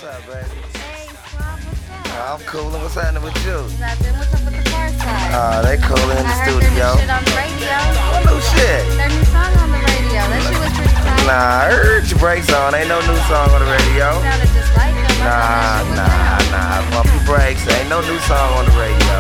up, baby? Hey, Swab, what's up? I'm coolin'. What's happening with you? Nothing. What's up with the car side? They coolin' in I the heard their new studio. shit on the radio. What new shit? Their new song on the radio. That shit was pretty tight. Nah, I heard your brakes on. Ain't no new song on the radio. Sounded just like them. I thought that shit was out. Pump your brakes. Ain't no new song on the radio.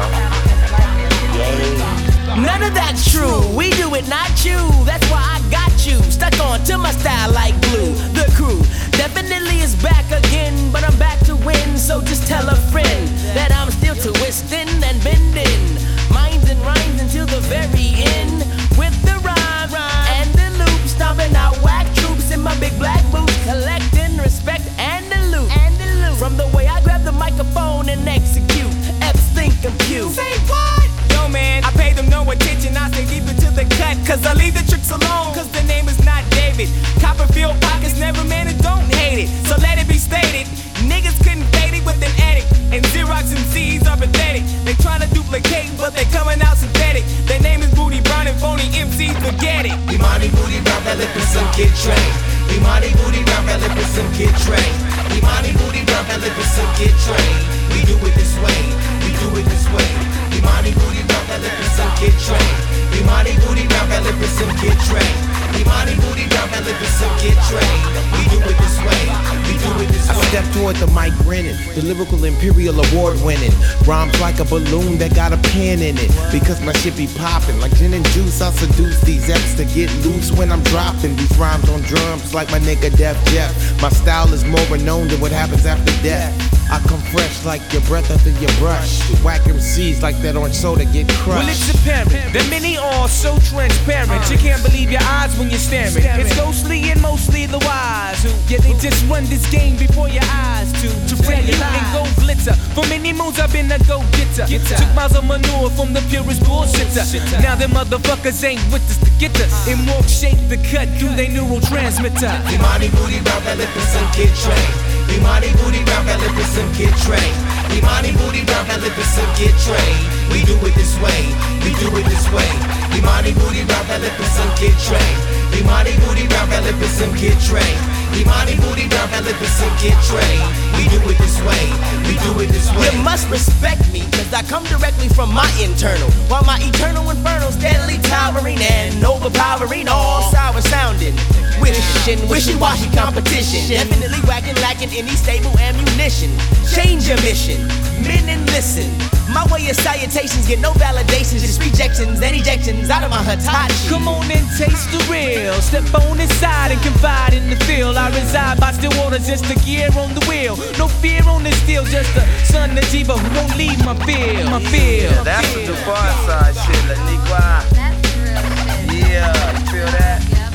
None of that's true. We do it, not you. That's why I got you stuck on to my style like glue. The crew definitely is back again, but I'm back to win. So just tell a friend that I'm still twisting and bending minds and rhymes until the very end. With the rhyme and the loop, stomping out whack troops in my big black boots, collecting respect and the loot. From the way I grab the microphone and execute, F's think I'm cute. Say what? Yo man, I pay them no attention, I stay deep into the cut. Cause I leave the tricks alone, cause the name is not David. Copperfield pockets never, man, and don't hate it. So let it be stated, niggas couldn't fade it with an edit. And Xerox MCs are pathetic. They tryna duplicate, but they coming out synthetic. Their name is Booty Brown and phony MCs, forget it. Imani Booty Brown, Valley for some kid train. Imani Booty Brown, Valley for some kid train. Imani Booty Brown, Valley for some kid train. We do it this way, we do it this way. Imani Booty Brown, Valley for some kid train. Imani Booty Brown, Valley for some kid train. Imani Booty Brown, Valley for some kid train. We do it this way, we do it this way. I step toward the mic grinning, the lyrical imperial award winning. Rhymes like a balloon that got a pen in it. Because my shit be popping like gin and juice, I seduce these F's to get loose when I'm dropping these rhymes on drums like my nigga Def Jeff. My style is more renowned than what happens after death. I come fresh like your breath after your brush. Whack MCs like that orange soda get crushed. Well, it's apparent that many are so transparent. You can't believe your eyes when you're staring. It's ghostly and mostly the wise who, yeah, they just run this game before your eyes to tell you and go glitter. For many moons I've been a go-getter. Took miles of manure from the purest bullshitter. Now them motherfuckers ain't with us to get us. And walk shake the cut through their neurotransmitter. Imani Booty Brown, Valley for some kid train. Imani Booty Brown, Valley for some kid train. Imani Booty Brown, Valley for some kid train. We do it this way, we do it this way. Imani Booty Brown, Valley for some kid train. Imani Booty Brown, Valley for some kid train. Imani Booty Brown, Valley for some kid train. We do it this way, we do it this way. You must respect me, cause I come directly from my internal. While my eternal inferno steadily towering and overpowering, all sour sounding. Wishing, wishy-washy competition. Definitely whacking, lacking any stable ammunition. Change your mission, men and listen. My way of salutations get no validations, just rejections and ejections out of my Hitachi. Come on and taste the real. Step on inside and confide in the field. I reside by still waters, just a gear on the wheel. No fear on this steel, just a son of Jiva who won't leave my field. My field. Yeah, that's the far side shit, Laniqua. That's the real shit. Yeah, you feel that? Yep.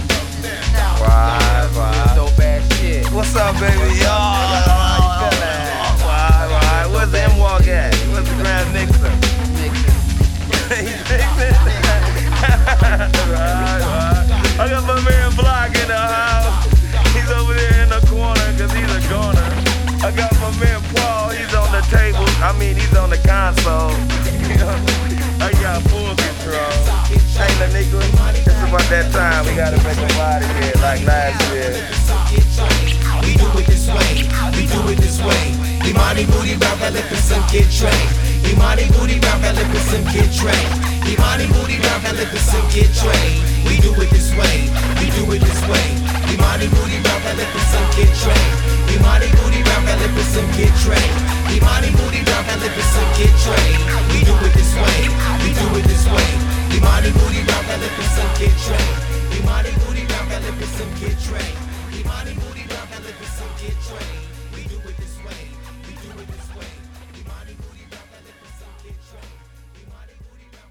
Right. Dope ass shit. What's up, baby? Yo, how you feeling? Right. Where's the M-Walk at? Where's the Grand Mixer? He's mixing. Right. I got my man Block in the house. He's over there in the corner cause he's a goner. I got my man Paul, he's on the table. He's on the console. I got full control. Hey, Laniqua, it's about that time. We gotta make a body here like last year. We do it this way, we do it this way. Imani Booty Brown, Valley for some kid train. Imani Booty Brown, Valley for some kid train. Imani Booty Brown, Valley for some kid train. We do it this way, we do it this way. Imani Booty Brown, Valley for some kid train.